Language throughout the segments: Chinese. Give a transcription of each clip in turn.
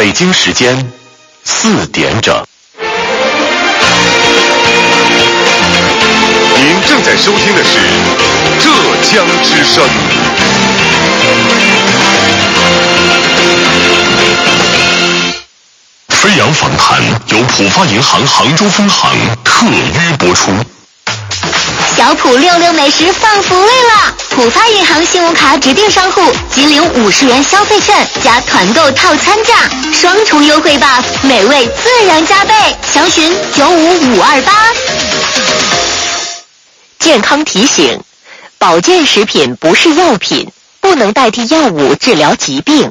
北京时间4点整。 您正在收听的是浙江之声。 飞扬访谈由浦发银行杭州分行特约播出。 小浦66美食放福利了！浦发银行信用卡指定商户即领50元消费券加团购套餐价，双重优惠 buff， 美味自然加倍。详询95528。 健康提醒：保健食品不是药品，不能代替药物治疗疾病。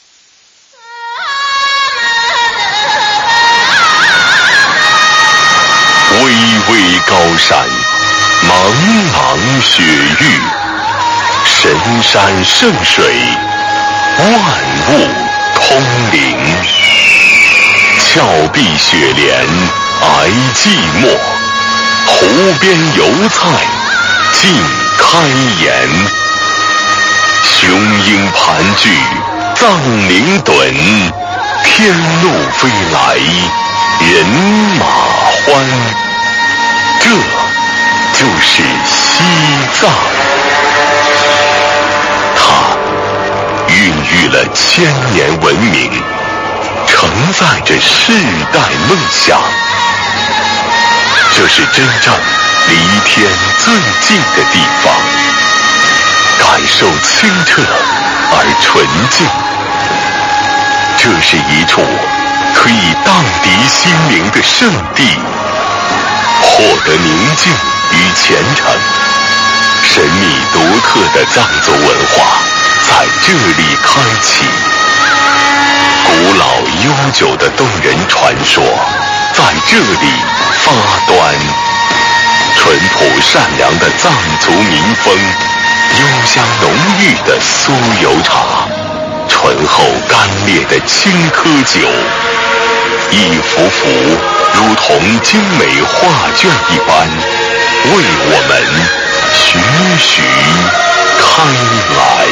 巍巍高山，茫茫雪域，神山圣水，万物通灵。峭壁雪莲，挨寂寞；湖边油菜，尽开颜。雄鹰盘踞，藏羚趸，天路飞来，人马欢。这就是西藏，它孕育了1000年文明，承载着世代梦想。这是真正离天最近的地方，感受清澈而纯净。这是一处可以荡涤心灵的圣地，获得宁静与虔诚。神秘独特的藏族文化在这里开启，古老悠久的动人传说在这里发端。淳朴善良的藏族民风，幽香浓郁的酥油茶，醇厚干烈的青稞酒，一幅幅如同精美画卷一般，为我们徐徐开来。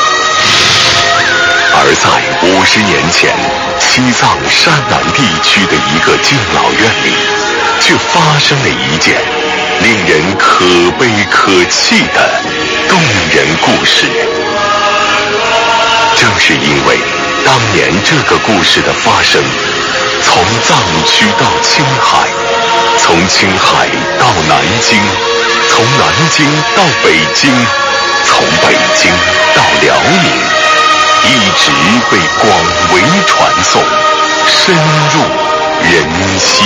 而在50年前，西藏山南地区的一个敬老院里，却发生了一件令人可悲可泣的动人故事。正是因为当年这个故事的发生，从藏区到青海，从青海到南京，从南京到北京，从北京到辽宁，一直被广为传颂，深入人心。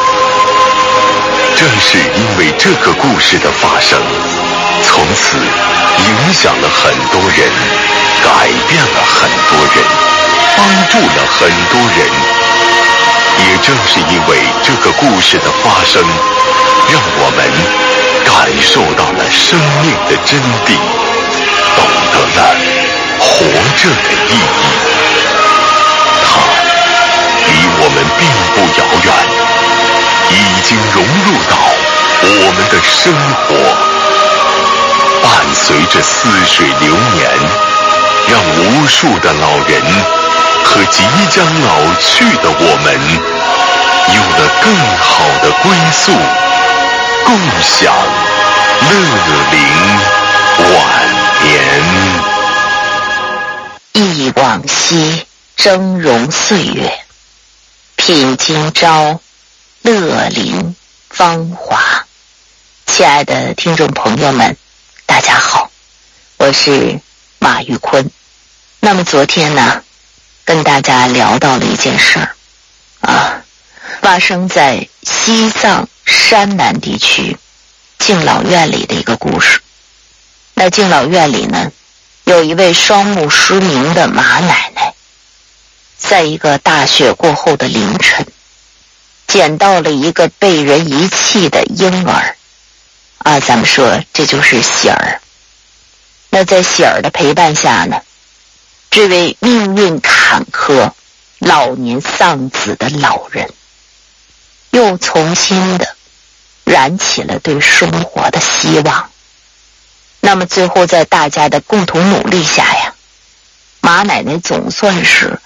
正是因为这个故事的发生，从此影响了很多人，改变了很多人，帮助了很多人。也正是因为这个故事的发生，让我们感受到了生命的真谛，懂得了活着的意义。它离我们并不遥远，已经融入到我们的生活，伴随着似水流年，让无数的老人和即将老去的我们有了更好的归宿，共享乐龄晚年。 忆往昔，峥嵘岁月，品今朝，乐龄芳华。亲爱的听众朋友们，大家好，我是马玉坤。那么昨天呢，跟大家聊到了一件事儿发生在西藏山南地区敬老院里的一个故事。那敬老院里呢，有一位双目失明的马奶奶，在一个大雪过后的凌晨，捡到了一个被人遗弃的婴儿咱们说这就是喜儿。那在喜儿的陪伴下呢，这位命运坎坷、老年丧子的老人又重新的燃起了对生活的希望。那么最后在大家的共同努力下呀，马奶奶总算是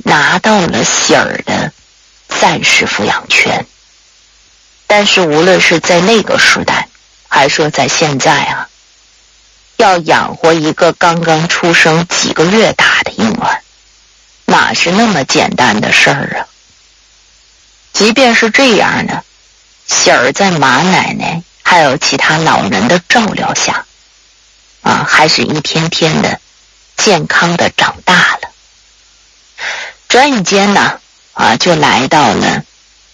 拿到了喜儿的暂时抚养权。但是无论是在那个时代，还是说在现在啊，要养活一个刚刚出生几个月大的婴儿，哪是那么简单的事儿啊？即便是这样呢，喜儿在马奶奶还有其他老人的照料下，还是一天天的健康的长大了。转眼间呢，就来到了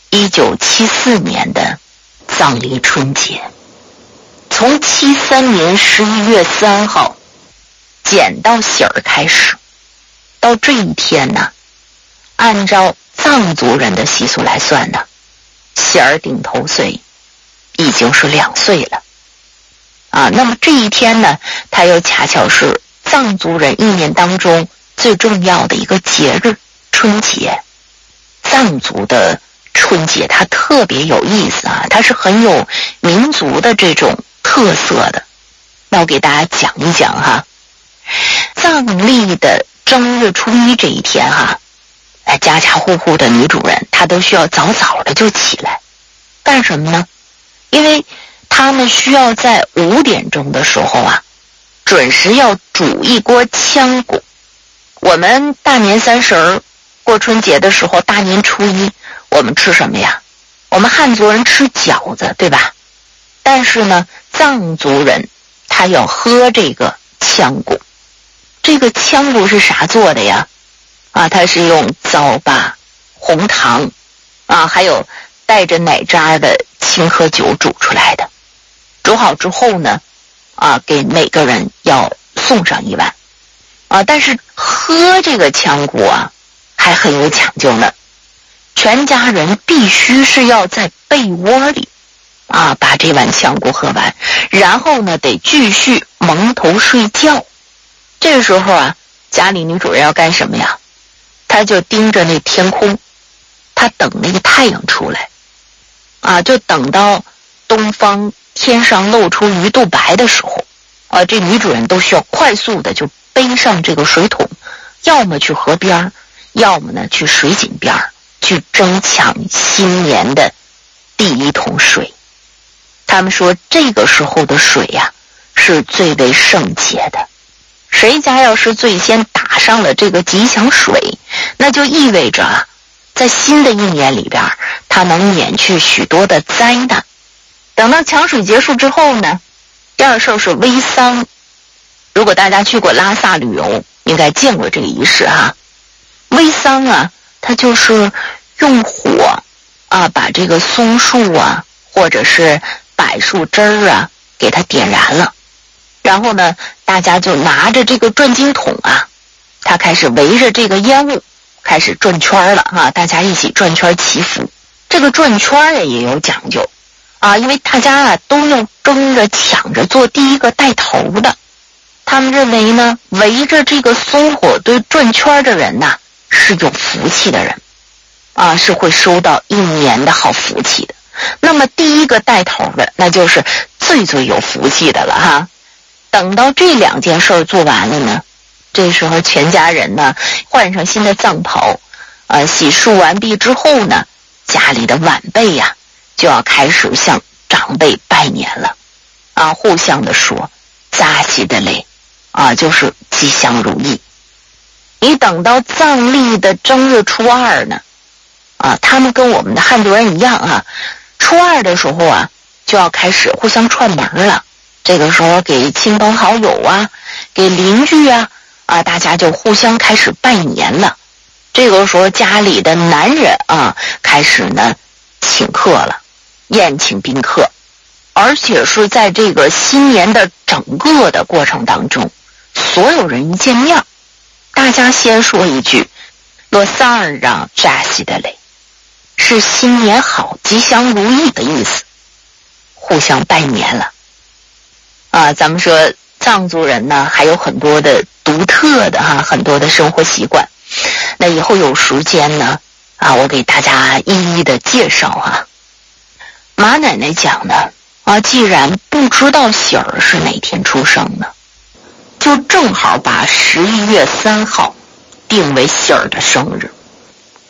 1974年的藏历春节。从73年11月3号捡到喜儿开始，到这一天呢，按照藏族人的习俗来算呢，喜儿顶头岁已经是2岁了。那么这一天呢，它又恰巧是藏族人一年当中最重要的一个节日——春节。藏族的春节它特别有意思它是很有民族的这种特色的。那我给大家讲一讲藏历的正月初1这一天家家户户的女主人她都需要早早的就起来，干什么呢？因为他们需要在5点钟的时候准时要煮一锅腔骨。我们大年30过春节的时候，大年初1我们吃什么呀？我们汉族人吃饺子，对吧？但是呢，藏族人他要喝这个腔骨。这个腔骨是啥做的呀？它是用糟巴、红糖还有带着奶渣的青稞酒煮出来的。煮好之后呢，给每个人要送上1碗。但是喝这个腔骨还很有讲究呢。全家人必须是要在被窝里把这碗腔骨喝完，然后呢得继续蒙头睡觉。这个时候家里女主人要干什么呀？她就盯着那天空，她等那个太阳出来就等到东方天上露出鱼肚白的时候这女主人都需要快速的就背上这个水桶，要么去河边，要么呢去水井边去争抢新年的第1桶水。他们说这个时候的水是最为圣洁的，谁家要是最先打上了这个吉祥水，那就意味着在新的一年里边它能免去许多的灾难。等到抢水结束之后呢，第二事是煨桑。如果大家去过拉萨旅游，应该见过这个仪式煨桑它就是用火把这个松树或者是柏树枝儿给它点燃了，然后呢大家就拿着这个转经筒它开始围着这个烟雾开始转圈了大家一起转圈祈福。这个转圈也有讲究因为大家都要争着抢着做第一个带头的。他们认为呢，围着这个松火堆转圈的人是有福气的人是会收到1年的好福气的。那么第一个带头的那就是最最有福气的了等到这2件事做完了呢，这时候全家人呢换上新的藏袍洗漱完毕之后呢，家里的晚辈就要开始向长辈拜年了互相的说扎西的嘞就是吉祥如意。你等到藏历的正月初2呢他们跟我们的汉族人一样初2的时候就要开始互相串门了。这个时候给亲朋好友给邻居大家就互相开始拜年了。这个时候家里的男人开始呢请客了，宴请宾客，而且是在这个新年的整个的过程当中，所有人一见面，大家先说一句罗桑尔让扎西的嘞，是新年好吉祥如意的意思，互相拜年了咱们说藏族人呢还有很多的独特的很多的生活习惯。那以后有时间呢我给大家一一的介绍马奶奶讲的既然不知道喜儿是哪天出生的，就正好把11月3号定为喜儿的生日。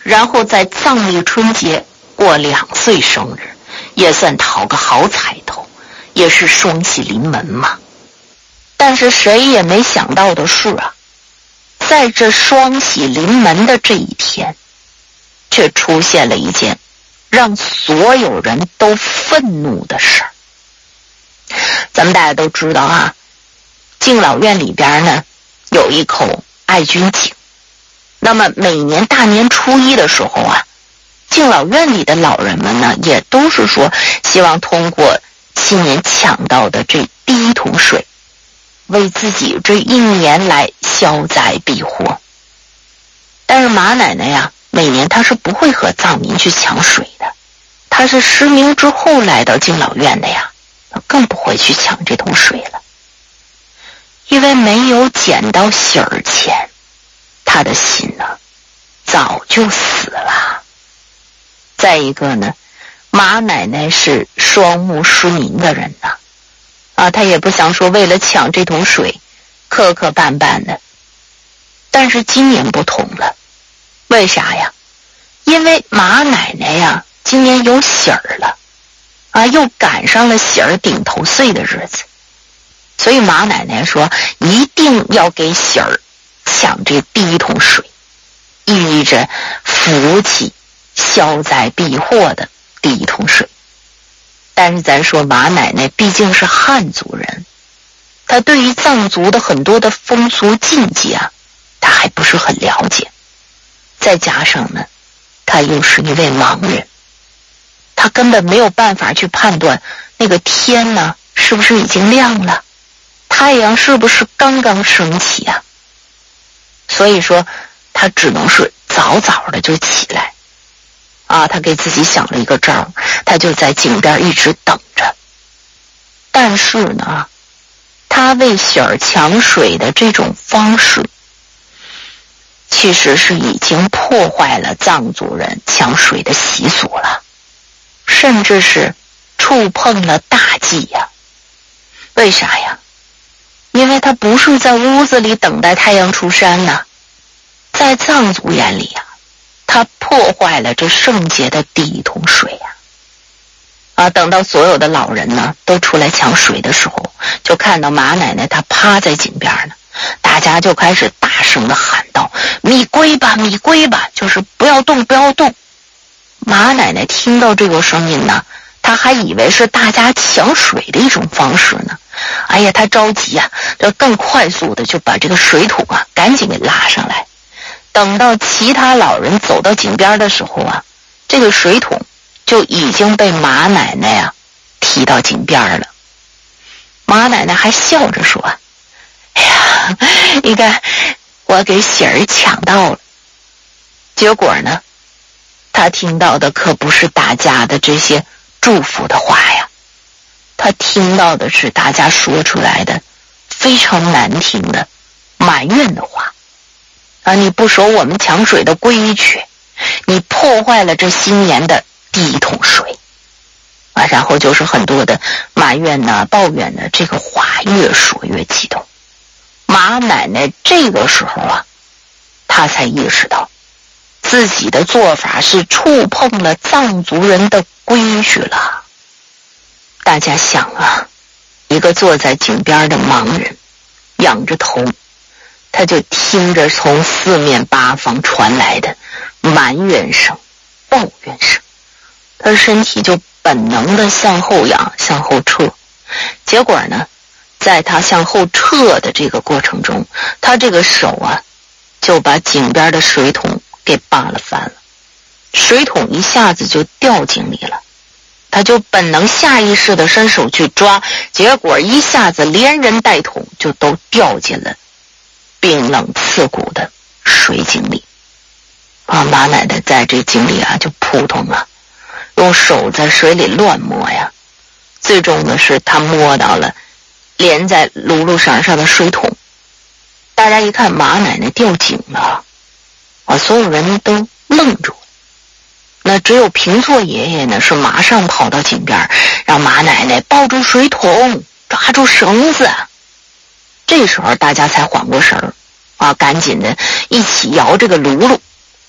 然后在藏历春节过2岁生日，也算讨个好彩头，也是双喜临门嘛。但是谁也没想到的是啊，在这双喜临门的这一天，却出现了一件让所有人都愤怒的事儿。咱们大家都知道啊，敬老院里边呢有一口爱军井。那么每年大年初1的时候啊，敬老院里的老人们呢，也都是说希望通过新年抢到的这第一桶水，为自己这一年来消灾避祸。但是马奶奶呀，每年她是不会和藏民去抢水的，她是失明之后来到敬老院的呀，更不会去抢这桶水了，因为没有捡到喜儿钱，她的心呢早就死了。再一个呢，马奶奶是双目失明的人呐，她也不想说为了抢这桶水磕磕绊绊的。但是今年不同了，为啥呀？因为马奶奶呀今年有喜儿了又赶上了喜儿顶头岁的日子，所以马奶奶说一定要给喜儿抢这第一桶水，寓意着福气消灾避祸的第一桶水。但是咱说马奶奶毕竟是汉族人，她对于藏族的很多的风俗禁忌啊，她还不是很了解。再加上呢，她又是一位盲人，她根本没有办法去判断那个天呢是不是已经亮了，太阳是不是刚刚升起啊。所以说她只能是早早的就起来她给自己想了一个招，她就在井边一直等着。但是呢，她为喜儿抢水的这种方式，其实是已经破坏了藏族人抢水的习俗了，甚至是触碰了大忌呀。为啥呀？因为他不是在屋子里等待太阳出山呐，在藏族眼里他破坏了这圣洁的第一桶水等到所有的老人呢都出来抢水的时候，就看到马奶奶她趴在井边呢，大家就开始大声的喊道：米归吧，米归吧，就是不要动，不要动。马奶奶听到这个声音呢，她还以为是大家抢水的一种方式呢。哎呀，她着急就更快速的就把这个水桶赶紧给拉上来。等到其他老人走到井边的时候这个水桶就已经被马奶奶提到井边了。马奶奶还笑着说：哎呀，你看我给喜儿抢到了。结果呢，他听到的可不是大家的这些祝福的话呀，他听到的是大家说出来的非常难听的埋怨的话你不守我们抢水的规矩，你破坏了这新年的第一桶水然后就是很多的埋怨抱怨这个话越说越激动。马奶奶这个时候她才意识到自己的做法是触碰了藏族人的规矩了。大家想一个坐在井边的盲人仰着头，他就听着从四面八方传来的埋怨声、抱怨声，他身体就本能的向后仰、向后撤。结果呢，在他向后撤的这个过程中，他这个手就把井边的水桶给扒了翻了，水桶一下子就掉井里了。他就本能下意识的伸手去抓，结果一下子连人带桶就都掉进了冰冷刺骨的水井里马奶奶在这井里就扑通用手在水里乱摸呀，最终的是她摸到了连在辘轳绳上的水桶。大家一看马奶奶掉井了所有人都愣住。那只有平座爷爷呢是马上跑到井边，让马奶奶抱住水桶，抓住绳子。这时候大家才缓过神儿赶紧的一起摇这个辘轳。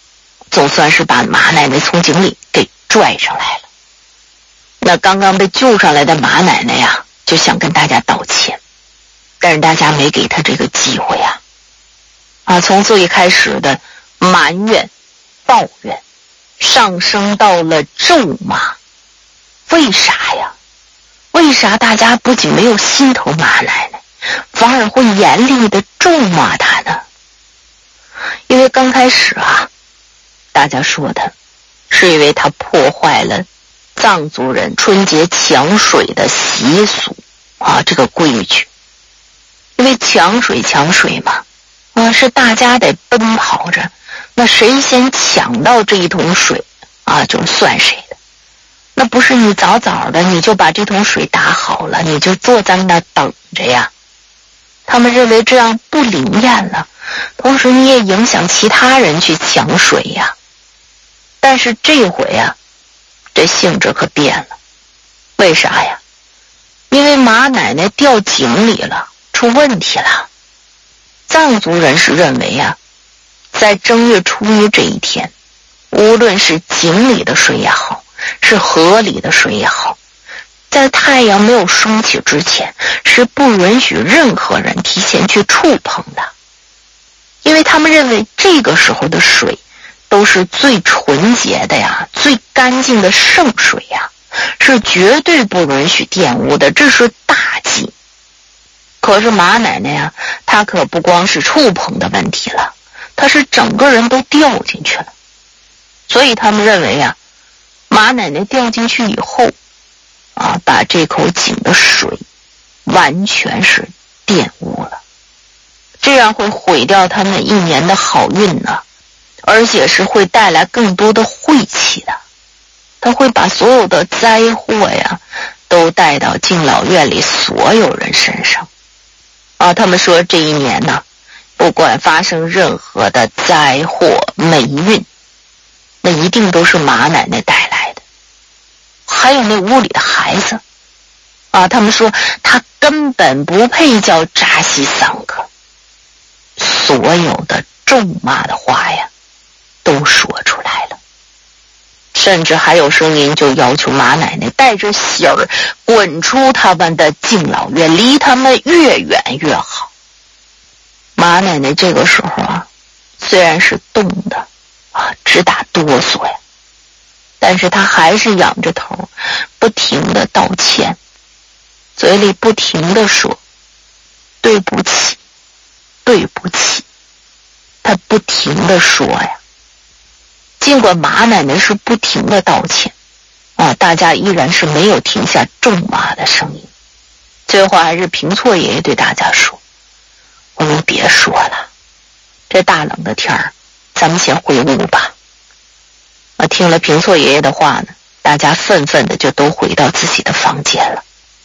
总算是把马奶奶从井里给拽上来了。那刚刚被救上来的马奶奶呀，就想跟大家道歉，但是大家没给她这个机会啊，从最开始的埋怨、抱怨，上升到了咒骂。为啥呀？为啥大家不仅没有心疼马奶奶，反而会严厉的咒骂她呢？因为刚开始大家说她是因为她破坏了藏族人春节抢水的习俗这个规矩。因为抢水嘛，是大家得奔跑着，那谁先抢到这一桶水就算谁的。那不是你早早的你就把这桶水打好了，你就坐在那等着呀。他们认为这样不灵验了，同时你也影响其他人去抢水呀。但是这回这性质可变了。为啥呀？因为马奶奶掉井里了，出问题了。藏族人是认为在正月初一这一天，无论是井里的水也好，是河里的水也好，在太阳没有升起之前，是不允许任何人提前去触碰的。因为他们认为这个时候的水都是最纯洁的最干净的圣水是绝对不允许玷污的，这是大忌。可是马奶奶她可不光是触碰的问题了，她是整个人都掉进去了。所以他们认为马奶奶掉进去以后把这口井的水完全是玷污了，这样会毁掉他们一年的好运呢，而且是会带来更多的晦气的。他会把所有的灾祸都带到敬老院里所有人身上他们说这一年呢，不管发生任何的灾祸霉运，那一定都是马奶奶带来的。还有那屋里的孩子他们说他根本不配叫扎西桑克。所有的咒骂的话都说出来了，甚至还有声音就要求马奶奶带着喜儿滚出他们的敬老院，离他们越远越好。马奶奶这个时候虽然是冻的直打哆嗦但是她还是仰着头不停地道歉，嘴里不停地说对不起对不起。她不停地说尽管马奶奶是不停地道歉大家依然是没有停下咒骂的声音。最后还是平错爷爷对大家说，我们别说了，这大冷的天儿咱们先回屋吧。听了平错爷爷的话呢，大家愤愤的就都回到自己的房间了。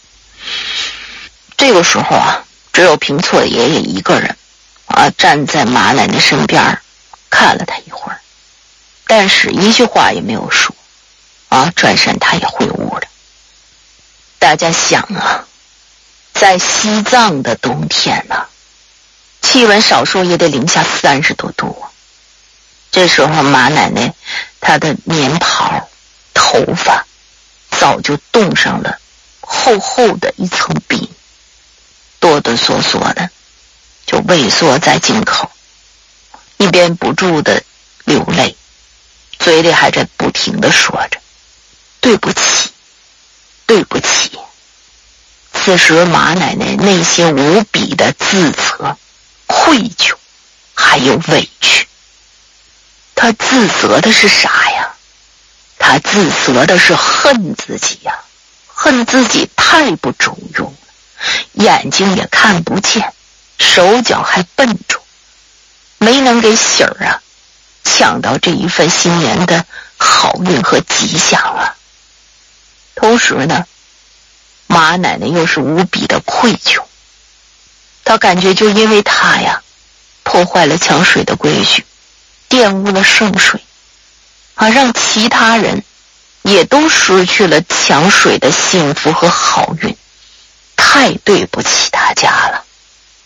这个时候只有平错爷爷一个人站在马奶奶身边看了他一会儿，但是一句话也没有说转身他也回屋了。大家想在西藏的冬天气温少说也得零下30多度这时候马奶奶她的棉袍头发早就冻上了厚厚的一层冰，哆哆嗦嗦的就畏缩在井口，一边不住的流泪，嘴里还在不停的说着对不起对不起。此时马奶奶内心无比的自责、愧疚还有委屈。她自责的是啥呀？她自责的是恨自己恨自己太不中用了，眼睛也看不见，手脚还笨重，没能给喜儿抢到这一份新年的好运和吉祥同时呢，马奶奶又是无比的愧疚，她感觉就因为她破坏了抢水的规矩，玷污了圣水让其他人也都失去了抢水的幸福和好运，太对不起大家了。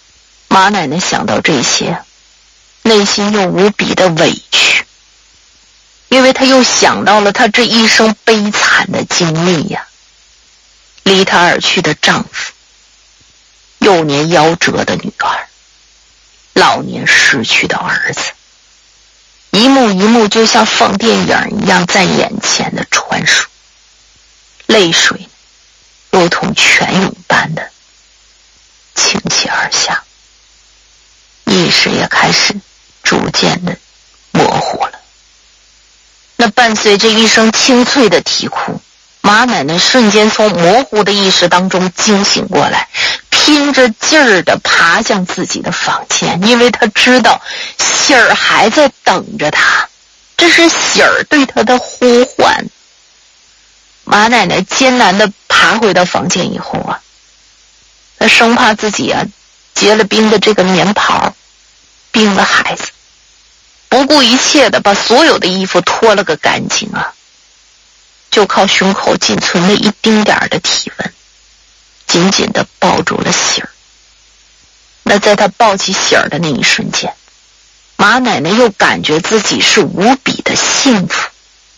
马奶奶想到这些，内心又无比的委屈， 因为她又想到了她这一生悲惨的经历呀，离她而去的丈夫，幼年夭折的女儿，老年失去的儿子，一幕一幕就像放电影一样在眼前的传输，泪水如同泉涌般的倾泻而下，意识也开始逐渐的模糊了。那伴随着一声清脆的啼哭，马奶奶瞬间从模糊的意识当中惊醒过来，拼着劲儿地爬向自己的房间，因为她知道喜儿还在等着她，这是喜儿对她的呼唤。马奶奶艰难地爬回到房间以后啊，她生怕自己结了冰的这个棉袍冰了孩子，不顾一切地把所有的衣服脱了个干净啊，就靠胸口仅存的一丁点的体温，紧紧地抱住了喜儿。那在她抱起喜儿的那一瞬间，马奶奶又感觉自己是无比的幸福。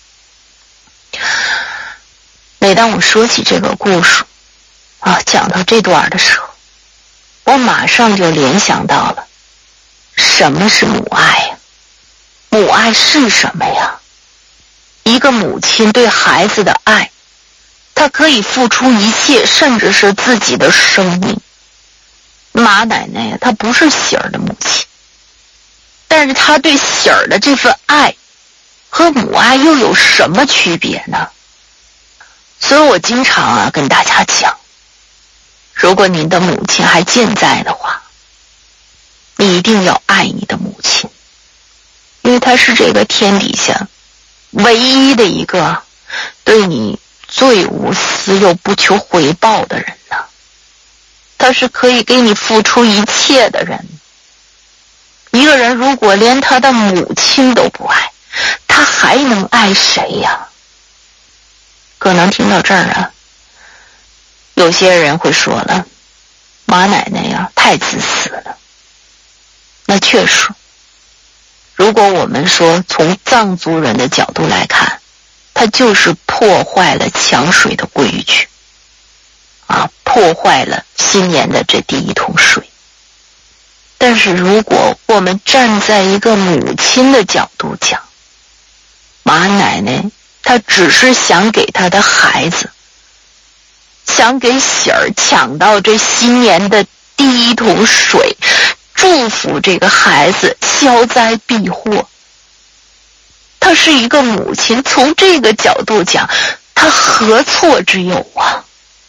每当我说起这个故事讲到这段的时候，我马上就联想到了什么是母爱呀？母爱是什么呀？一个母亲对孩子的爱，她可以付出一切，甚至是自己的生命。马奶奶呀，她不是喜儿的母亲，但是她对喜儿的这份爱和母爱又有什么区别呢？所以我经常跟大家讲，如果您的母亲还健在的话，你一定要爱你的母亲，因为她是这个天底下唯一的一个对你最无私又不求回报的人呢。她是可以给你付出一切的人。一个人如果连他的母亲都不爱，他还能爱谁呀？可能听到这儿有些人会说了，马奶奶太自私了。那确实，如果我们说从藏族人的角度来看，他就是破坏了抢水的规矩破坏了新年的这第一桶水。但是如果我们站在一个母亲的角度讲，马奶奶她只是想给她的孩子，想给喜儿抢到这新年的第一桶水，祝福这个孩子消灾避祸。她是一个母亲，从这个角度讲，她何错之有啊？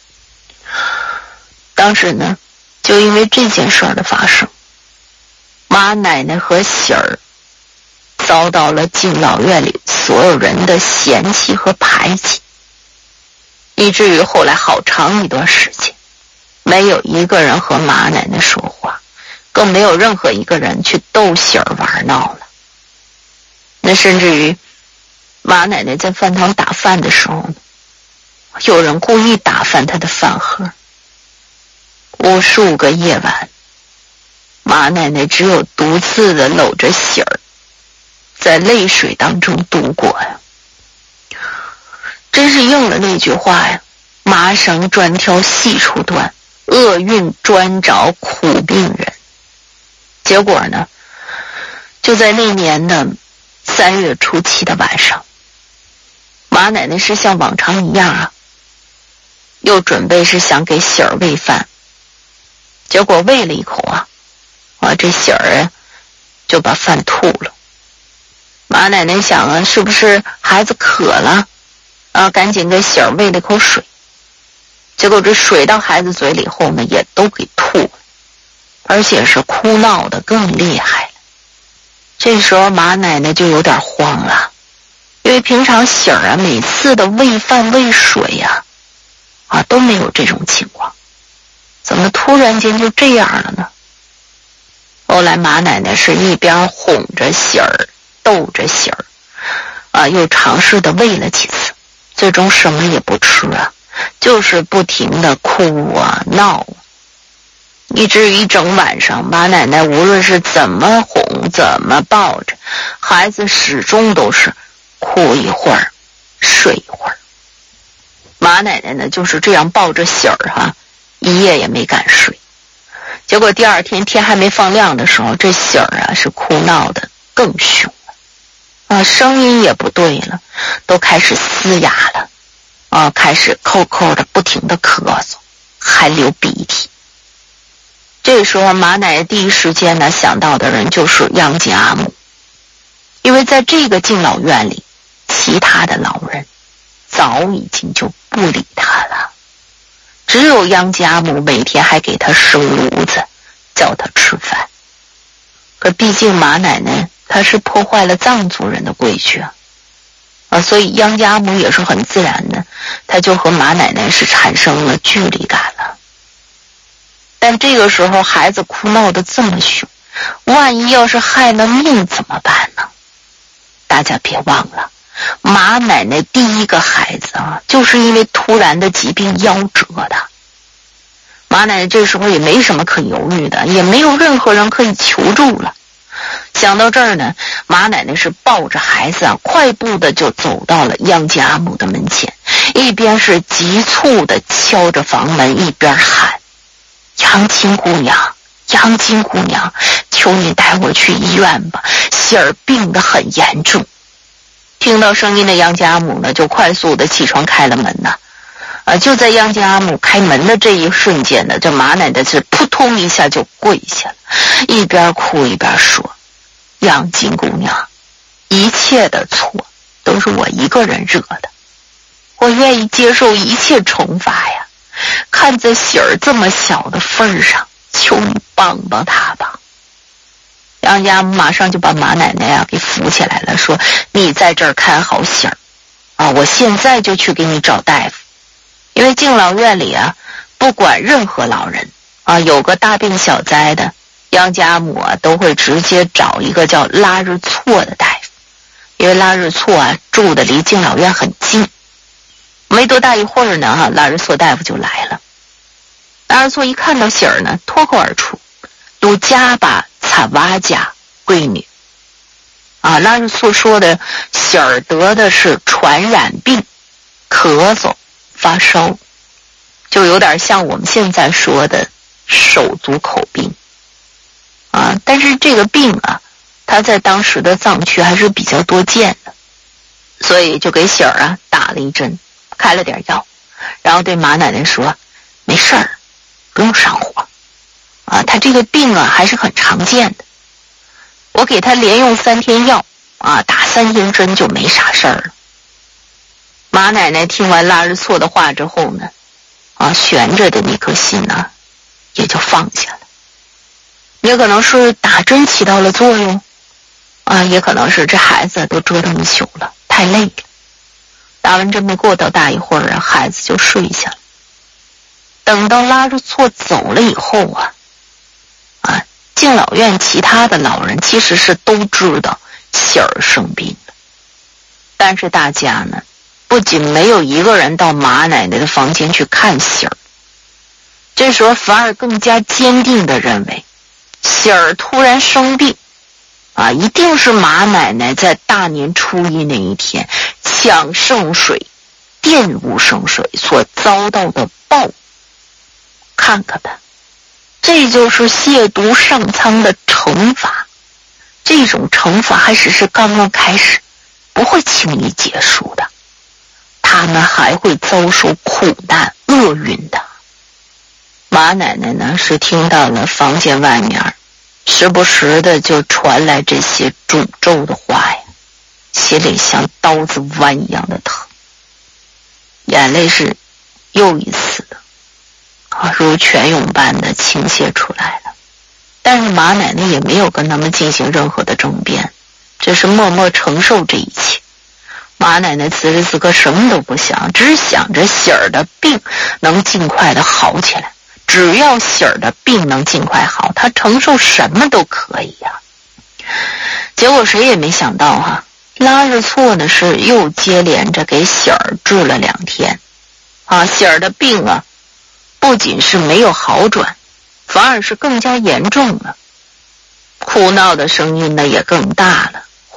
当时呢，就因为这件事的发生，马奶奶和喜儿遭到了敬老院里所有人的嫌弃和排挤，以至于后来好长一段时间，没有一个人和马奶奶说话，更没有任何一个人去逗喜儿玩闹了。那甚至于马奶奶在饭堂打饭的时候呢，有人故意打翻她的饭盒。无数个夜晚，马奶奶只有独自的搂着喜儿，在泪水当中度过呀。真是应了那句话呀，麻绳专挑细处断，厄运专找苦病人。结果呢，就在那年的3月初7的晚上，马奶奶是像往常一样又准备是想给喜儿喂饭，结果喂了一口这喜儿就把饭吐了。马奶奶想是不是孩子渴了赶紧给喜儿喂了口水，结果这水到孩子嘴里后呢，也都给吐了，而且是哭闹的更厉害了。这时候马奶奶就有点慌了，因为平常喜儿每次的喂饭喂水都没有这种情况，怎么突然间就这样了呢？后来马奶奶是一边哄着喜儿，逗着喜儿又尝试的喂了几次，最终什么也不吃就是不停的哭闹以至于一整晚上，马奶奶无论是怎么哄怎么抱着孩子，始终都是哭哭一会儿，睡一会儿。马奶奶呢就是这样抱着喜儿一夜也没敢睡。结果第二天天还没放亮的时候，这喜儿是哭闹的更凶了，声音也不对了，都开始嘶哑了，开始扣扣的不停的咳嗽，还流鼻涕。这时候马奶奶第一时间呢想到的人就是杨家阿母，因为在这个敬老院里，其他的老人早已经就不理他了，只有杨家阿母每天还给他生炉子，叫他吃饭。可毕竟马奶奶她是破坏了藏族人的规矩所以杨家阿母也是很自然的，她就和马奶奶是产生了距离感了。但这个时候孩子哭闹得这么凶，万一要是害了命怎么办呢？大家别忘了，马奶奶第一个孩子就是因为突然的疾病夭折的。马奶奶这时候也没什么可犹豫的，也没有任何人可以求助了。想到这儿呢，马奶奶是抱着孩子快步的就走到了杨家阿母的门前，一边是急促的敲着房门，一边喊：杨金姑娘，杨金姑娘，求你带我去医院吧，喜儿病得很严重。听到声音的杨家阿母呢，就快速的起床开了门就在杨家阿母开门的这一瞬间呢，这马奶奶是扑通一下就跪下了，一边哭一边说：杨金姑娘，一切的错都是我一个人惹的，我愿意接受一切惩罚呀，看在喜儿这么小的份上，求你帮帮她吧。杨家阿母马上就把马奶奶给扶起来了，说：你在这儿看好喜儿我现在就去给你找大夫。因为敬老院里不管任何老人有个大病小灾的，杨家阿母都会直接找一个叫拉日错的大夫，因为拉日错住的离敬老院很近。没多大一会儿呢拉日错大夫就来了。拉日错一看到喜儿呢，脱口而出：都家吧擦瓦家闺女拉日错说的喜儿得的是传染病，咳嗽发烧，就有点像我们现在说的手足口病但是这个病它在当时的藏区还是比较多见的，所以就给喜儿打了一针，开了点药，然后对马奶奶说：没事儿，不用上火他这个病还是很常见的，我给他连用3天药打3天针就没啥事儿了。马奶奶听完拉日错的话之后呢悬着的那颗心也就放下了。也可能是打针起到了作用也可能是这孩子都折腾久了，太累了。打完针没过到大一会儿孩子就睡下了。等到拉日错走了以后敬老院其他的老人其实是都知道喜儿生病了，但是大家呢不仅没有一个人到马奶奶的房间去看喜儿，这时候反而更加坚定地认为喜儿突然生病一定是马奶奶在大年初一那一天抢圣水玷污圣水所遭到的报。看看吧，这就是亵渎上苍的惩罚，这种惩罚还只是刚刚开始，不会轻易结束的，他们还会遭受苦难厄运的。马奶奶呢是听到了房间外面时不时的就传来这些诅咒的话呀，心里像刀子剜一样的疼，眼泪是又一次的如泉涌般的倾泻出来了。但是马奶奶也没有跟他们进行任何的争辩，只是默默承受这一切。马奶奶此时此刻什么都不想，只想着喜儿的病能尽快的好起来，只要喜儿的病能尽快好，她承受什么都可以结果谁也没想到拉日错呢是又接连着给喜儿治了2天喜儿的病不仅是没有好转，反而是更加严重了，哭闹的声音呢也更大了，呼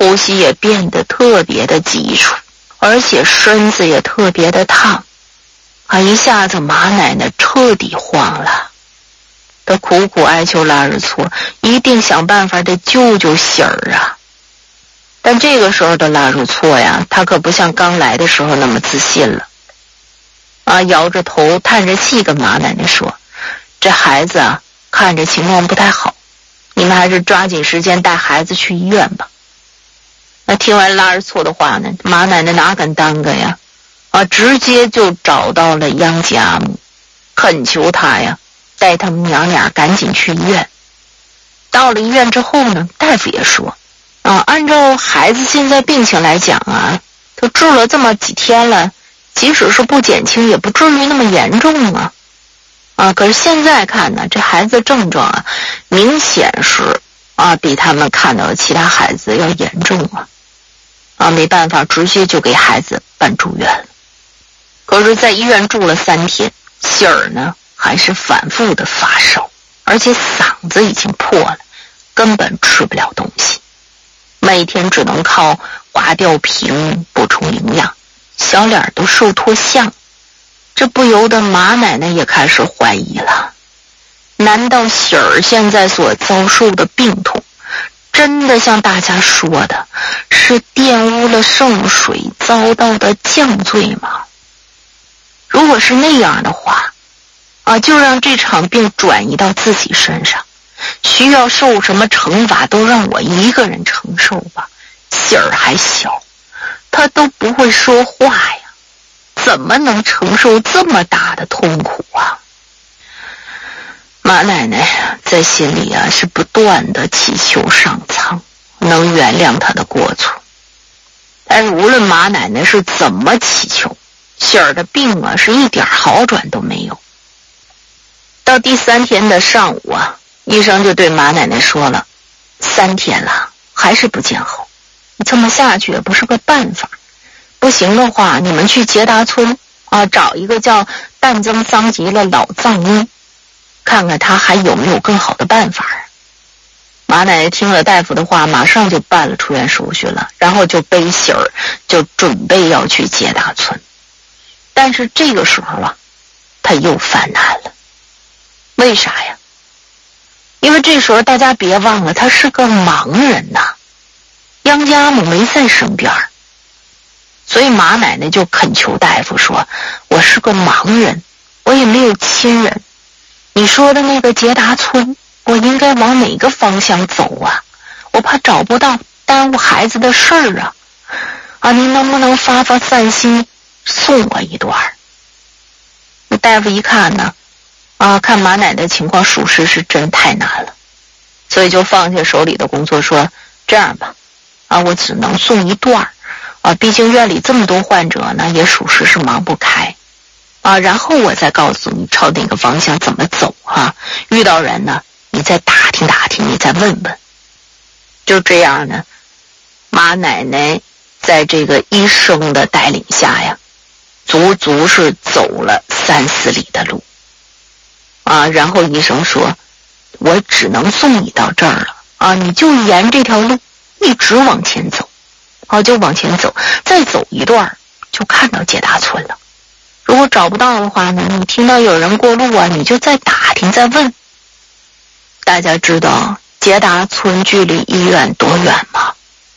呼吸也变得特别的急促，而且身子也特别的烫。一下子马奶奶彻底慌了，她苦苦哀求拉日错一定想办法得救救喜儿啊。但这个时候的拉日错呀，他可不像刚来的时候那么自信了。摇着头叹着气跟马奶奶说，这孩子啊看着情况不太好，你们还是抓紧时间带孩子去医院吧。那听完拉日错的话呢，马奶奶哪敢耽搁呀，直接就找到了杨家母，恳求他呀带他们娘俩赶紧去医院。到了医院之后呢，大夫也说按照孩子现在病情来讲啊，都治了这么几天了，即使是不减轻也不至于那么严重可是现在看呢，这孩子症状明显是比他们看到的其他孩子要严重没办法，直接就给孩子办住院了。可是在医院住了3天，喜儿呢还是反复的发烧，而且嗓子已经破了，根本吃不了东西，每天只能靠挖吊瓶补充营养，小脸都瘦脱相。这不由得马奶奶也开始怀疑了，难道喜儿现在所遭受的病痛真的像大家说的是玷污了圣水遭到的降罪吗？如果是那样的话就让这场病转移到自己身上，需要受什么惩罚都让我一个人承受吧。喜儿还小，他都不会说话呀，怎么能承受这么大的痛苦啊？马奶奶在心里是不断的祈求上苍能原谅她的过错。但是无论马奶奶是怎么祈求，喜儿的病是一点好转都没有。到第3天的上午医生就对马奶奶说了，3天了还是不见好，你这么下去也不是个办法，不行的话你们去捷达村找一个叫旦增桑吉的老藏医，看看他还有没有更好的办法。马奶奶听了大夫的话，马上就办了出院手续了，然后就背喜儿就准备要去捷达村。但是这个时候他又犯难了。为啥呀？因为这时候大家别忘了他是个盲人杨家母没在身边，所以马奶奶就恳求大夫说，我是个盲人，我也没有亲人，你说的那个捷达村我应该往哪个方向走我怕找不到，耽误孩子的事儿您能不能发发散心，送我一段？那大夫一看呢看马奶奶情况属实是真太难了，所以就放下手里的工作说，这样吧我只能送一段毕竟院里这么多患者呢，也属实是忙不开然后我再告诉你朝哪个方向怎么走遇到人呢你再打听打听，你再问问。就这样呢，马奶奶在这个医生的带领下呀，足足是走了3-4里的路然后医生说，我只能送你到这儿了你就沿这条路一直往前走就往前走，再走一段就看到捷达村了。如果找不到的话呢，你听到有人过路你就再打听再问。大家知道捷达村距离医院多远吗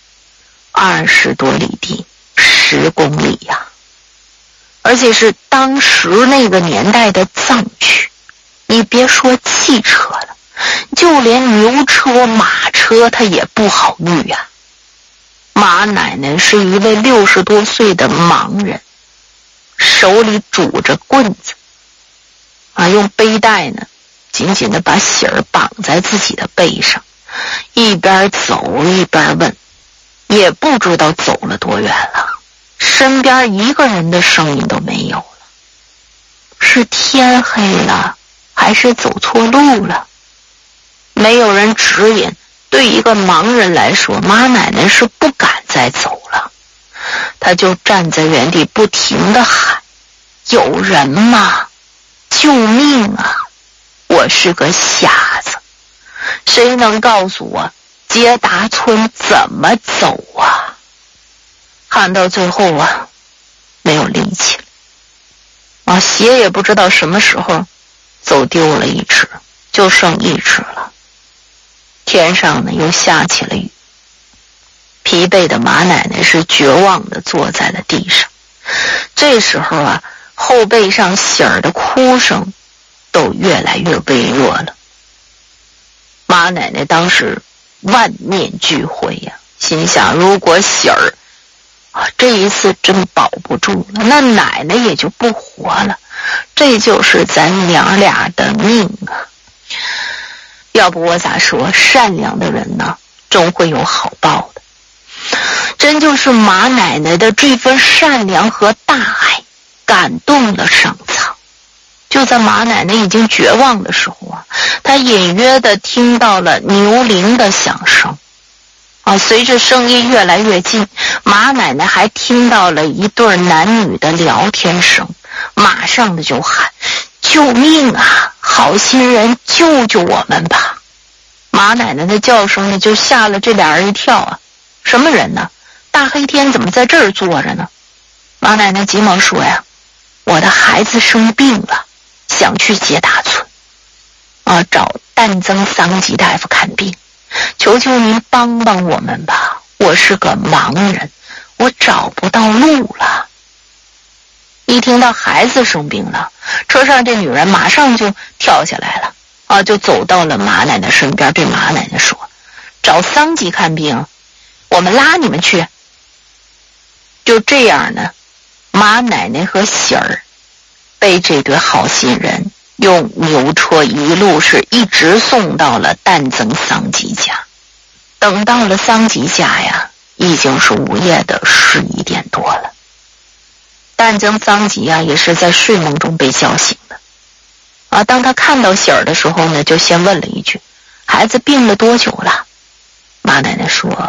？20多里地，10公里而且是当时那个年代的藏区，你别说汽车了，就连牛车马车它也不好遇马奶奶是一位60多岁的盲人，手里拄着棍子用背带呢紧紧地把喜儿绑在自己的背上，一边走一边问，也不知道走了多远了，身边一个人的声音都没有了。是天黑了还是走错路了？没有人指引，对一个盲人来说，马奶奶是不敢再走了。她就站在原地不停地喊，有人吗？救命我是个瞎子，谁能告诉我捷达村怎么走啊？喊到最后啊，没有力气了鞋也不知道什么时候走丢了一只，就剩一只了。天上呢又下起了雨，疲惫的马奶奶是绝望地坐在了地上。这时候啊，后背上喜儿的哭声都越来越微弱了。马奶奶当时万念俱灰呀，心想如果喜儿这一次真保不住了，那奶奶也就不活了，这就是咱娘俩的命啊。要不我咋说，善良的人呢终会有好报的。真就是马奶奶的这份善良和大爱感动了上苍。就在马奶奶已经绝望的时候啊，她隐约地听到了牛铃的响声随着声音越来越近，马奶奶还听到了一对男女的聊天声，马上的就喊：救命啊，好心人，救救我们吧。马奶奶的叫声呢就吓了这俩人一跳啊，什么人呢？大黑天怎么在这儿坐着呢？马奶奶急忙说呀，我的孩子生病了，想去捷达村找旦增桑吉大夫看病，求求您帮帮我们吧，我是个盲人，我找不到路了。一听到孩子生病了，车上这女人马上就跳下来了就走到了马奶奶身边，对马奶奶说，找桑吉看病，我们拉你们去。就这样呢，马奶奶和喜儿被这对好心人用牛车一路是一直送到了旦增桑吉家。等到了桑吉家呀，已经是午夜的11点多了。旦增桑吉也是在睡梦中被叫醒的当他看到喜儿的时候呢，就先问了一句，孩子病了多久了？马奶奶说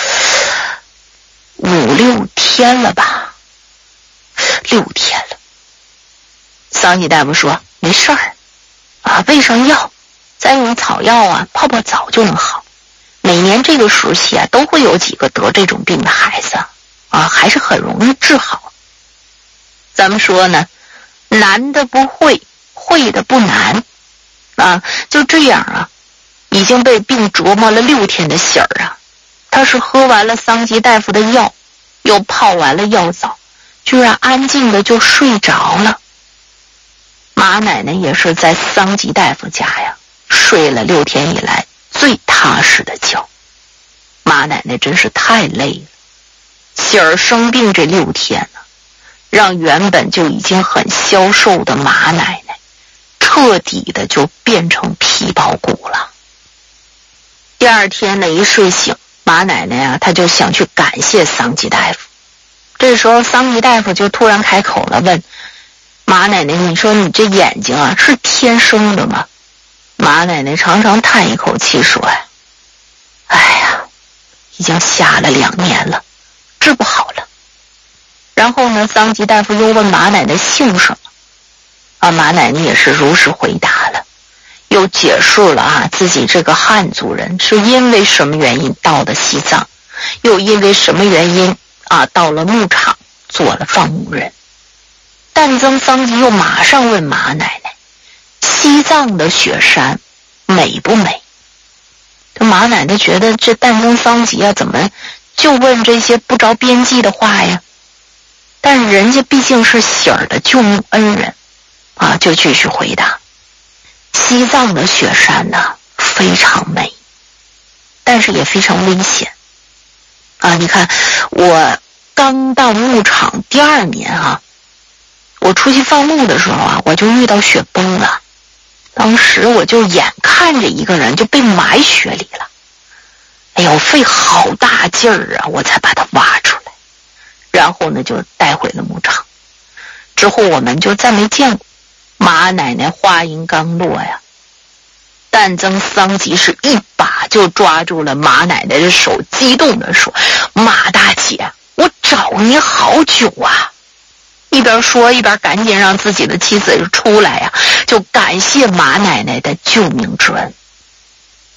5、6天了吧。6天了。桑吉大夫说没事儿喂上药，再用草药泡泡澡就能好。每年这个时期都会有几个得这种病的孩子还是很容易治好。咱们说呢，难的不会，会的不难就这样已经被病折磨了6天的喜儿他是喝完了桑吉大夫的药，又泡完了药澡，居然安静的就睡着了。马奶奶也是在桑吉大夫家睡了6天以来最踏实的觉。马奶奶真是太累了，喜儿生病这6天让原本就已经很消瘦的马奶奶彻底的就变成皮包骨了。第2天呢，一睡醒，马奶奶她就想去感谢桑吉大夫。这时候桑吉大夫就突然开口了，问马奶奶，你说你这眼睛是天生的吗？马奶奶长长叹一口气说哎呀，已经瞎了2年了，治不好了。然后呢，桑吉大夫又问马奶奶姓什么马奶奶也是如实回答了，又解释了自己这个汉族人是因为什么原因到的西藏，又因为什么原因到了牧场做了放牧人。旦增桑吉又马上问马奶奶，西藏的雪山美不美？这马奶奶觉得这旦增桑吉怎么就问这些不着边际的话呀？但是人家毕竟是喜儿的救命恩人就继续回答，西藏的雪山非常美，但是也非常危险你看我刚到牧场第2年我出去放牧的时候我就遇到雪崩了。当时我就眼看着一个人就被埋雪里了，哎呦，费好大劲儿我才把他挖出来，然后呢就带回了牧场。之后我们就再没见过。马奶奶话音刚落旦增桑吉是一把就抓住了马奶奶的手，激动地说，马大姐，我找你好久一边说一边赶紧让自己的妻子出来就感谢马奶奶的救命之恩。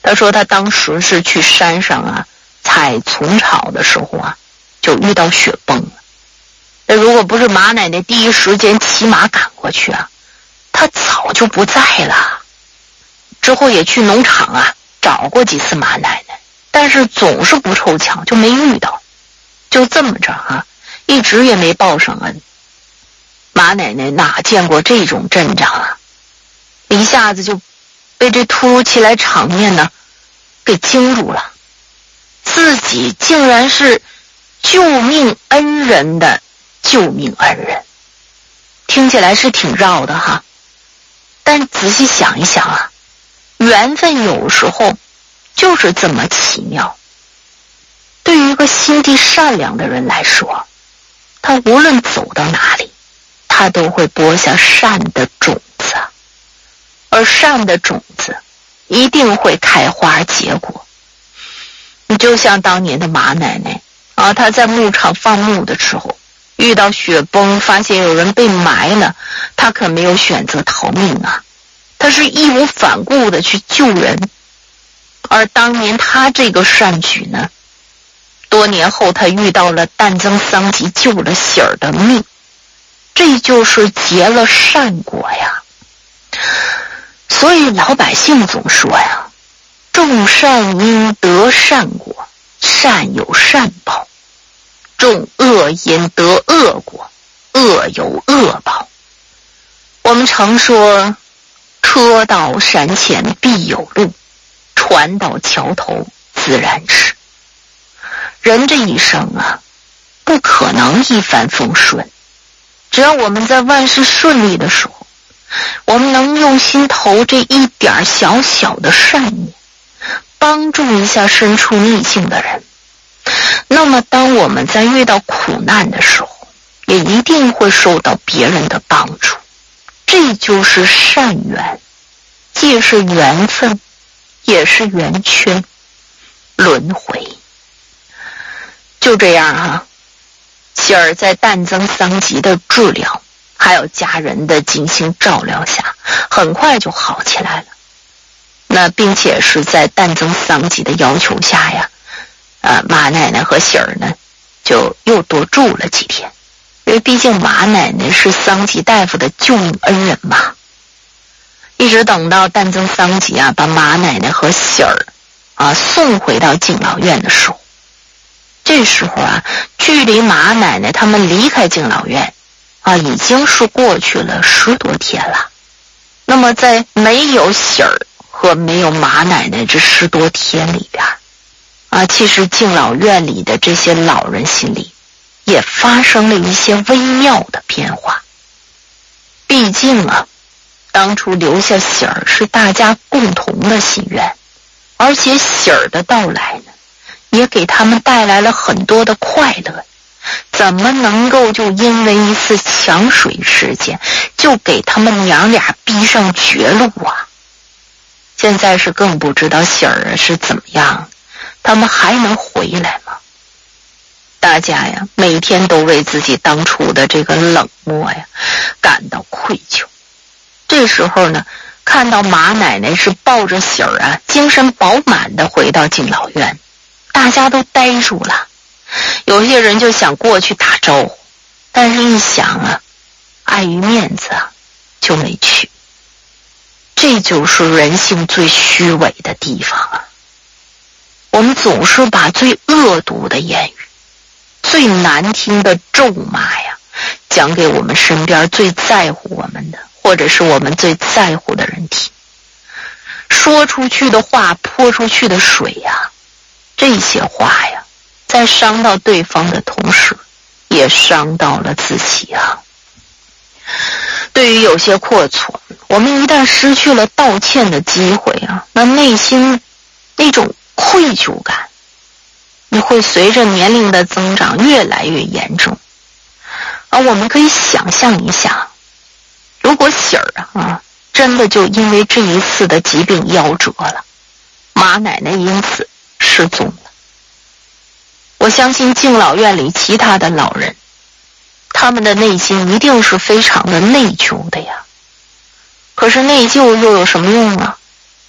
他说他当时是去山上啊采虫草的时候啊，就遇到雪崩了。那如果不是马奶奶第一时间骑马赶过去啊，他早就不在了。之后也去农场啊找过几次马奶奶，但是总是不凑巧，就没遇到。就这么着啊，一直也没报上恩。马奶奶哪见过这种阵仗啊，一下子就被这突如其来场面呢给惊住了，自己竟然是救命恩人的救命恩人。听起来是挺绕的哈，但仔细想一想啊，缘分有时候就是这么奇妙。对于一个心地善良的人来说，他无论走到哪里，他都会播下善的种子，而善的种子一定会开花结果。你就像当年的马奶奶啊，她在牧场放牧的时候遇到雪崩，发现有人被埋了，她可没有选择逃命啊，她是义无反顾的去救人。而当年她这个善举呢，多年后她遇到了旦增桑吉，救了喜儿的命，这就是结了善果呀。所以老百姓总说呀，种善因得善果，善有善报；种恶因得恶果，恶有恶报。我们常说，车到山前必有路，船到桥头自然直。人这一生啊，不可能一帆风顺。只要我们在万事顺利的时候，我们能用心投这一点小小的善念，帮助一下身处逆境的人，那么当我们在遇到苦难的时候，也一定会受到别人的帮助。这就是善缘，既是缘分，也是圆圈轮回。就这样啊，喜儿在旦增桑吉的治疗还有家人的精心照料下，很快就好起来了。那并且是在旦增桑吉的要求下呀，马奶奶和喜儿呢就又多住了几天，因为毕竟马奶奶是桑吉大夫的救命恩人嘛。一直等到旦增桑吉啊把马奶奶和喜儿送回到敬老院的时候，这时候啊，距离马奶奶他们离开敬老院已经是过去了10多天了。那么在没有喜儿和没有马奶奶这10多天里边其实敬老院里的这些老人心里也发生了一些微妙的变化。毕竟当初留下喜儿是大家共同的心愿，而且喜儿的到来呢，也给他们带来了很多的快乐。怎么能够就因为一次抢水事件就给他们娘俩逼上绝路啊？现在是更不知道喜儿是怎么样，他们还能回来吗？大家呀，每天都为自己当初的这个冷漠呀感到愧疚。这时候呢，看到马奶奶是抱着喜儿精神饱满的回到敬老院，大家都呆住了。有些人就想过去打招呼，但是一想碍于面子就没去。这就是人性最虚伪的地方我们总是把最恶毒的言语，最难听的咒骂呀，讲给我们身边最在乎我们的，或者是我们最在乎的人听。说出去的话，泼出去的水呀，这些话呀，在伤到对方的同时，也伤到了自己对于有些过错，我们一旦失去了道歉的机会那内心那种愧疚感，你会随着年龄的增长越来越严重。而我们可以想象一下，如果喜儿真的就因为这一次的疾病夭折了，马奶奶因此失踪了，我相信敬老院里其他的老人，他们的内心一定是非常的内疚的呀。可是内疚又有什么用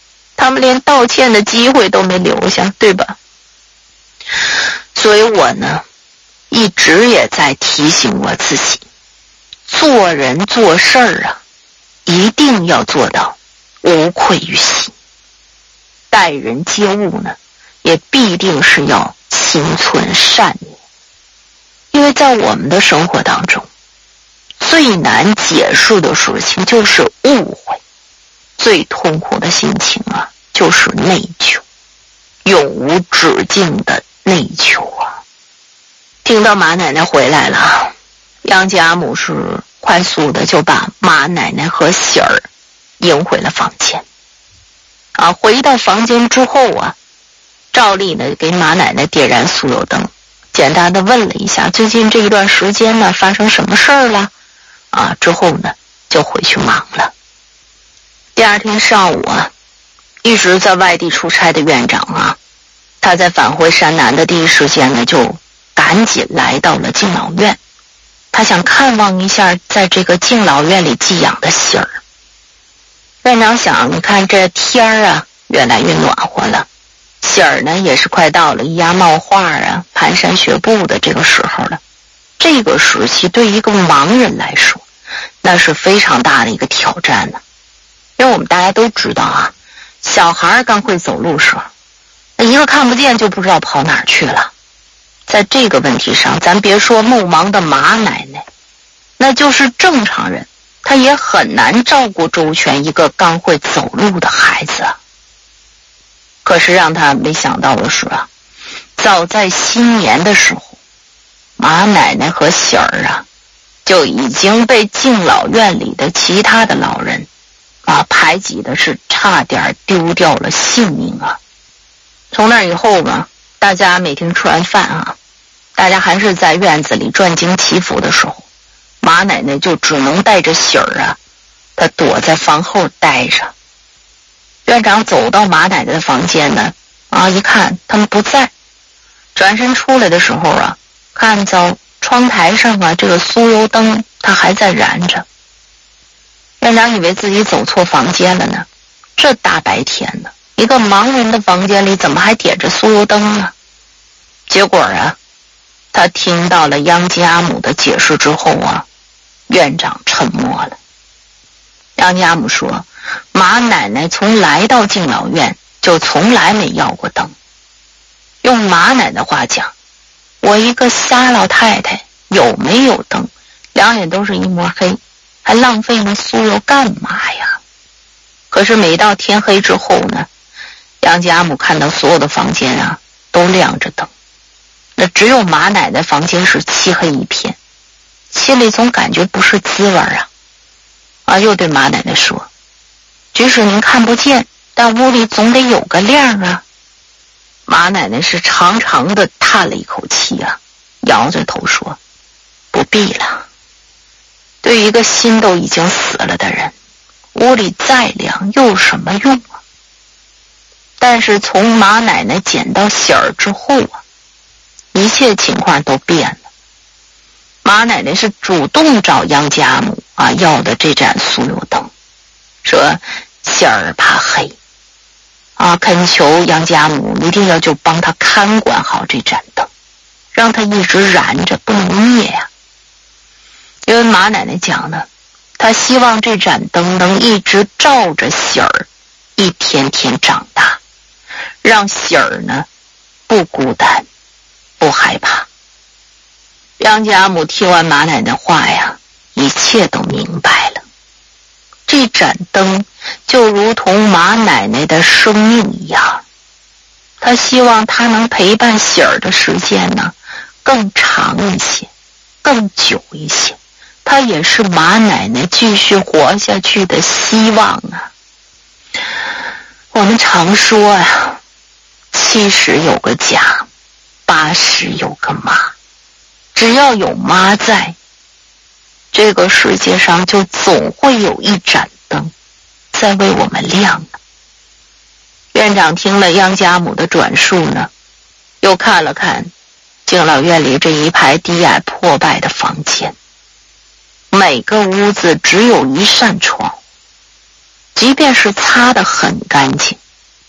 他们连道歉的机会都没留下，对吧？所以我呢，一直也在提醒我自己，做人做事儿啊，一定要做到无愧于心。待人接物呢，也必定是要心存善念。因为在我们的生活当中，最难解释的事情就是误会，最痛苦的心情啊，就是内疚，永无止境的内疚啊。听到马奶奶回来了，杨家母是快速的就把马奶奶和喜儿迎回了房间。回到房间之后啊，照例呢给马奶奶点燃酥油灯，简单的问了一下最近这一段时间呢发生什么事儿了之后呢就回去忙了。第二天上午啊，一直在外地出差的院长啊，他在返回山南的第一时间呢就赶紧来到了敬老院，他想看望一下在这个敬老院里寄养的喜儿。院长想，你看这天儿啊越来越暖和了，喜儿呢也是快到了咿呀冒画啊蹒跚学步的这个时候了。这个时期对一个盲人来说那是非常大的一个挑战呢。因为我们大家都知道啊，小孩刚会走路时候，一个看不见就不知道跑哪儿去了。在这个问题上，咱别说目盲的马奶奶，那就是正常人他也很难照顾周全一个刚会走路的孩子。可是让他没想到的是啊，早在新年的时候，马奶奶和喜儿啊就已经被敬老院里的其他的老人排挤的是差点丢掉了性命啊。从那以后呢，大家每天吃完饭大家还是在院子里转经祈福的时候，马奶奶就只能带着喜儿她躲在房后待着。院长走到马奶奶的房间呢一看他们不在，转身出来的时候看到窗台上这个酥油灯它还在燃着。院长以为自己走错房间了呢，这大白天的一个盲人的房间里怎么还点着酥油灯呢？结果他听到了杨家母的解释之后院长沉默了。杨家母说，马奶奶从来到敬老院就从来没要过灯。用马奶奶话讲，我一个瞎老太太有没有灯，两眼都是一抹黑，还浪费那酥油干嘛呀？可是每到天黑之后呢，杨家母看到所有的房间都亮着灯，那只有马奶奶房间是漆黑一片，心里总感觉不是滋味又对马奶奶说，即使您看不见，但屋里总得有个亮马奶奶是长长的叹了一口气摇着头说，不必了。对于一个心都已经死了的人，屋里再亮又有什么用但是从马奶奶捡到喜儿之后一切情况都变了。马奶奶是主动找杨家母要的这盏酥油灯，说喜儿怕黑恳求杨家母一定要就帮他看管好这盏灯，让他一直燃着不能灭因为马奶奶讲呢，她希望这盏灯能一直照着喜儿一天天长大，让喜儿呢不孤单不害怕。杨家母听完马奶奶话一切都明白了。这盏灯就如同马奶奶的生命一样，她希望她能陪伴喜儿的时间呢更长一些更久一些，她也是马奶奶继续活下去的希望我们常说70有个家，80有个妈，只要有妈在，这个世界上就总会有一盏灯在为我们亮院长听了杨家母的转述呢，又看了看敬老院里这一排低矮破败的房间，每个屋子只有一扇窗，即便是擦得很干净，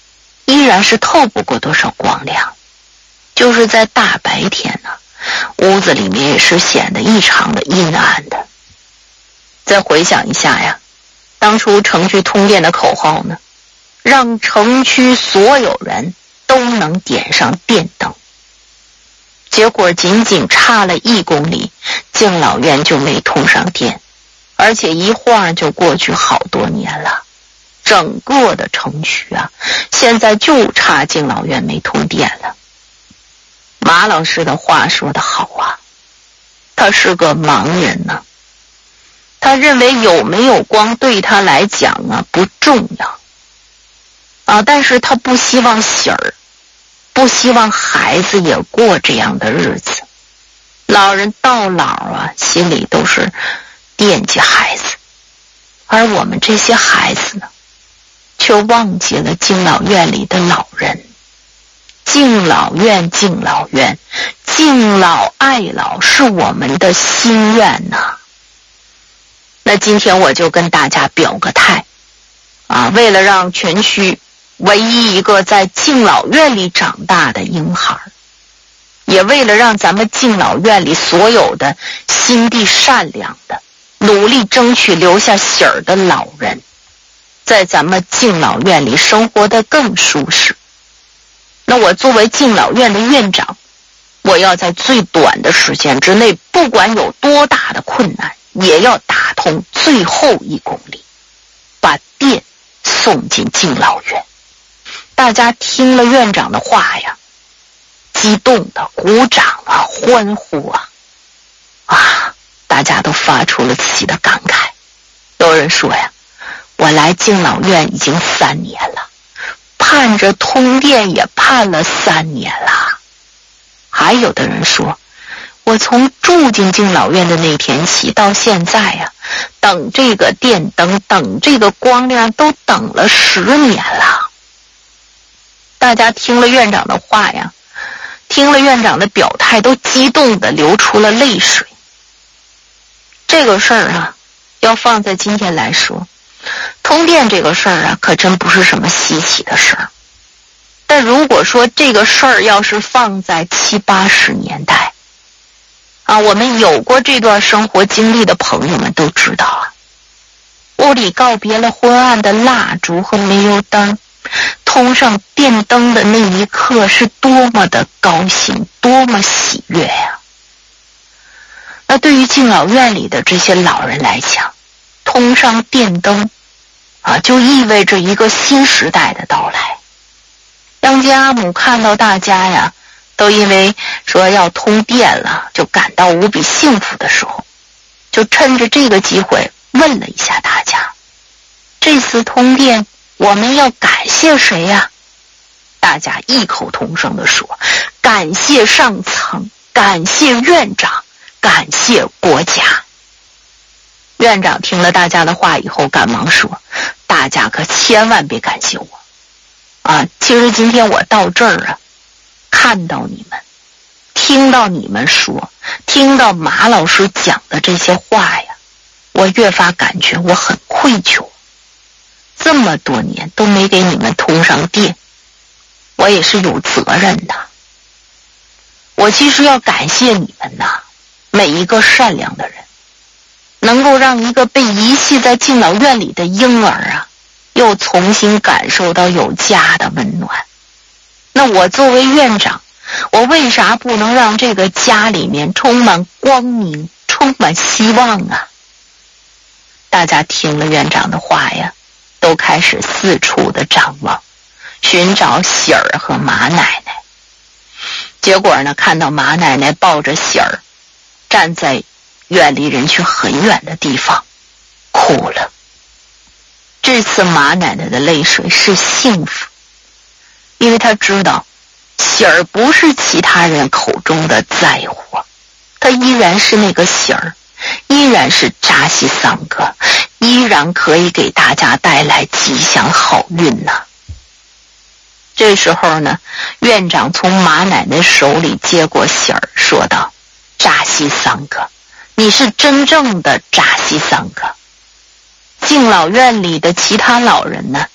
依然是透不过多少光亮，就是在大白天呢，屋子里面也是显得异常的阴暗的。再回想一下呀，当初城区通电的口号呢，让城区所有人都能点上电灯。结果仅仅差了1公里，敬老院就没通上电，而且一晃就过去好多年了。整个的城区啊，现在就差敬老院没通电了。马老师的话说得好啊，他是个盲人呢。他认为有没有光对他来讲啊不重要啊，但是他不希望喜儿，不希望孩子也过这样的日子。老人到老啊，心里都是惦记孩子，而我们这些孩子呢，却忘记了敬老院里的老人。敬老院，敬老院，敬老爱老是我们的心愿呐。那今天我就跟大家表个态啊，为了让全区唯一一个在敬老院里长大的婴孩，也为了让咱们敬老院里所有的心地善良的、努力争取留下喜儿的老人，在咱们敬老院里生活得更舒适。那我作为敬老院的院长，我要在最短的时间之内，不管有多大的困难，也要打通最后1公里，把电送进敬老院。大家听了院长的话呀，激动的鼓掌啊，欢呼啊，大家都发出了自己的感慨。有人说呀，我来敬老院已经3年了，盼着通电也盼了3年了。还有的人说，我从住进敬老院的那天起到现在呀，等这个电灯，等这个光亮都等了10年了。大家听了院长的话呀，听了院长的表态，都激动地流出了泪水。这个事儿啊，要放在今天来说，通电这个事儿啊，可真不是什么稀奇的事儿。但如果说这个事儿要是放在70、80年代啊，我们有过这段生活经历的朋友们都知道啊，屋里告别了昏暗的蜡烛和煤油灯，通上电灯的那一刻是多么的高兴，多么喜悦呀！那对于敬老院里的这些老人来讲，通上电灯啊，就意味着一个新时代的到来。杨家母看到大家呀，都因为说要通电了，就感到无比幸福的时候，就趁着这个机会问了一下大家，这次通电我们要感谢谁呀？大家异口同声地说，感谢上层，感谢院长，感谢国家。院长听了大家的话以后，赶忙说，大家可千万别感谢我啊！其实今天我到这儿啊，看到你们，听到你们说，听到马老师讲的这些话呀，我越发感觉我很愧疚。这么多年都没给你们通上电，我也是有责任的。我其实要感谢你们呐，每一个善良的人，能够让一个被遗弃在敬老院里的婴儿啊，又重新感受到有家的温暖。那我作为院长，我为啥不能让这个家里面充满光明，充满希望啊？大家听了院长的话呀，都开始四处的张望，寻找喜儿和马奶奶。结果呢，看到马奶奶抱着喜儿站在远离人群很远的地方哭了。这次马奶奶的泪水是幸福，因为她知道喜儿不是其他人口中的灾祸，她依然是那个喜儿，依然是扎西桑哥，依然可以给大家带来吉祥好运呐。这时候呢，院长从马奶奶手里接过喜儿，说道，扎西桑哥，你是真正的扎西桑哥。敬老院里的其他老人呢，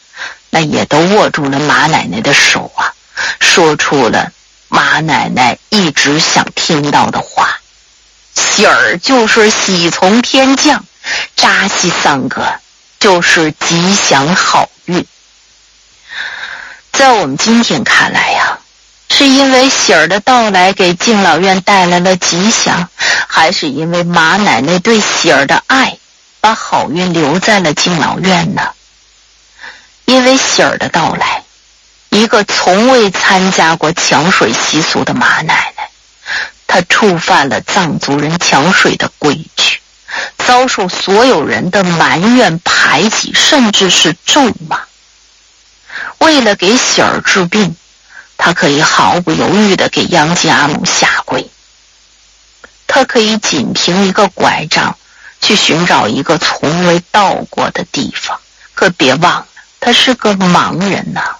那也都握住了马奶奶的手啊，说出了马奶奶一直想听到的话：喜儿就是喜从天降，扎西三个就是吉祥好运。在我们今天看来呀，是因为喜儿的到来给敬老院带来了吉祥，还是因为马奶奶对喜儿的爱把好运留在了敬老院呢？因为喜儿的到来，一个从未参加过抢水习俗的马奶奶，她触犯了藏族人抢水的规矩，遭受所有人的埋怨、排挤，甚至是咒骂。为了给喜儿治病，他可以毫不犹豫地给央吉阿姆下跪，他可以仅凭一个拐杖去寻找一个从未到过的地方，可别忘了他是个盲人呐。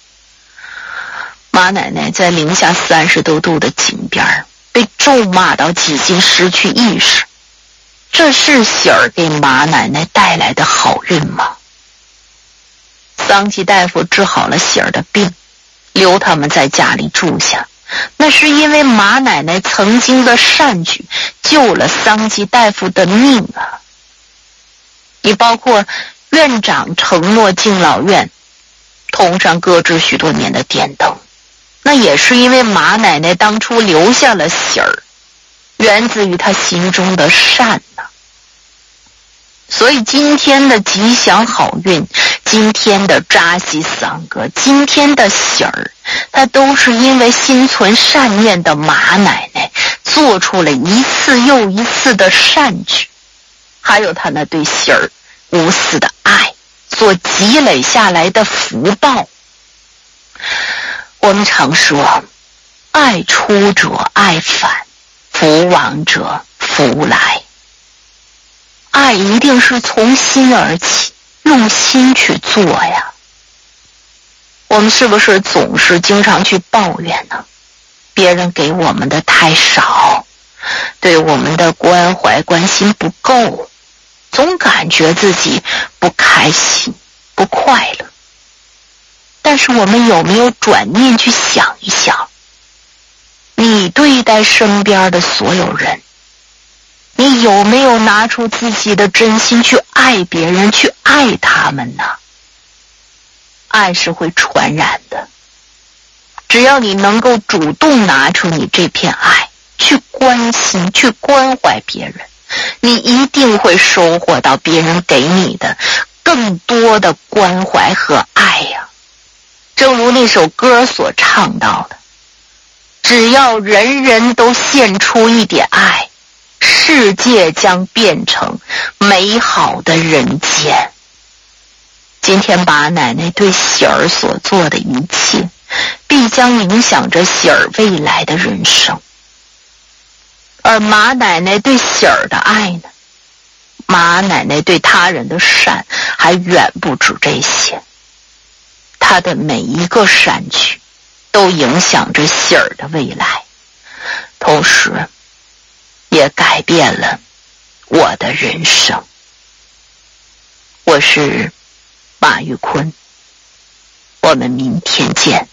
马奶奶在零下30多度的井边被咒骂到几近失去意识，这是喜儿给马奶奶带来的好运吗？桑吉大夫治好了喜儿的病，留他们在家里住下，那是因为马奶奶曾经的善举救了桑吉大夫的命啊。也包括院长承诺敬老院通上搁置许多年的电灯，那也是因为马奶奶当初留下了喜儿，源自于她心中的善呐。所以今天的吉祥好运，今天的扎西桑格，今天的喜儿，它都是因为心存善念的马奶奶做出了一次又一次的善举，还有她那对喜儿无私的爱所积累下来的福报。我们常说，爱出者爱返，福往者福来。爱一定是从心而起，用心去做呀。我们是不是总是经常去抱怨呢？别人给我们的太少，对我们的关怀关心不够，总感觉自己不开心不快乐。但是我们有没有转念去想一想，你对待身边的所有人，你有没有拿出自己的真心去爱别人，去爱他们呢？爱是会传染的，只要你能够主动拿出你这片爱，去关心去关怀别人，你一定会收获到别人给你的更多的关怀和爱呀。正如那首歌所唱到的，只要人人都献出一点爱，世界将变成美好的人间。今天马奶奶对喜儿所做的一切，必将影响着喜儿未来的人生。而马奶奶对喜儿的爱呢？马奶奶对他人的善还远不止这些。她的每一个善举都影响着喜儿的未来，同时也改变了我的人生。我是马玉坤，我们明天见。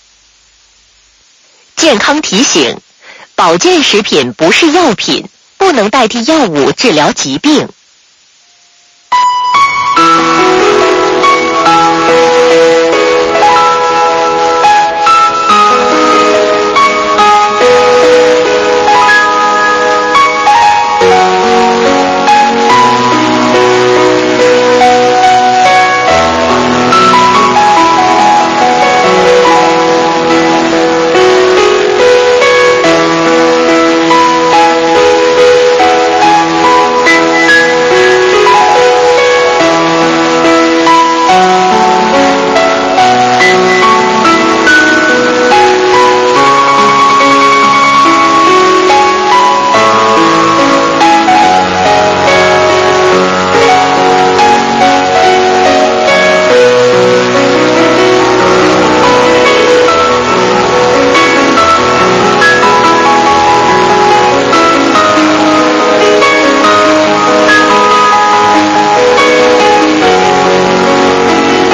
健康提醒：保健食品不是药品，不能代替药物治疗疾病。